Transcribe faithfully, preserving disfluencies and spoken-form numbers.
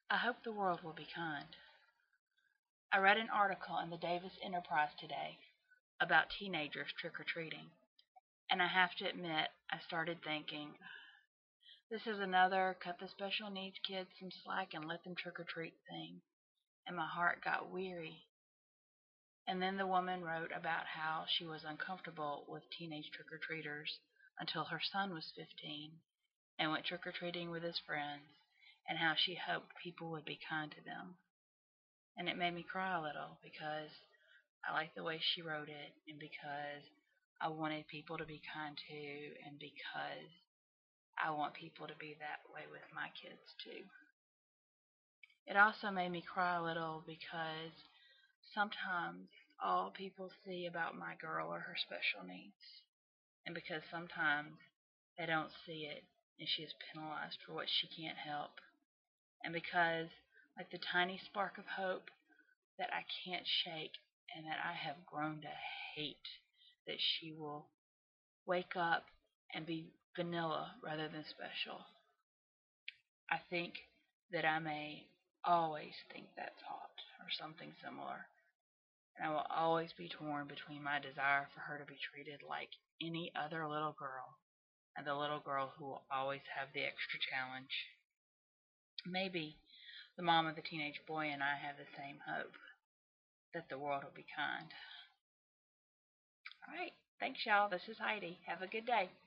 I hope the world will be kind. I read an article in the Davis Enterprise today about teenagers trick or treating, and I have to admit, I started thinking, this is another cut the special needs kids some slack and let them trick or treat thing, and my heart got weary. And then the woman wrote about how she was uncomfortable with teenage trick or treaters until her son was fifteen and went trick or treating with his friends, and how she hoped people would be kind to them. And it made me cry a little because I like the way she wrote it, and because I wanted people to be kind too, and because I want people to be that way with my kids too. It also made me cry a little because sometimes all people see about my girl are her special needs, and because sometimes they don't see it and she is penalized for what she can't help, and because, like the tiny spark of hope that I can't shake and that I have grown to hate, that she will wake up and be vanilla rather than special. I think that I may always think that thought or something similar, and I will always be torn between my desire for her to be treated like any other little girl and the little girl who will always have the extra challenge. Maybe the mom of the teenage boy and I have the same hope that the world will be kind. All right. Thanks, y'all. This is Heidi. Have a good day.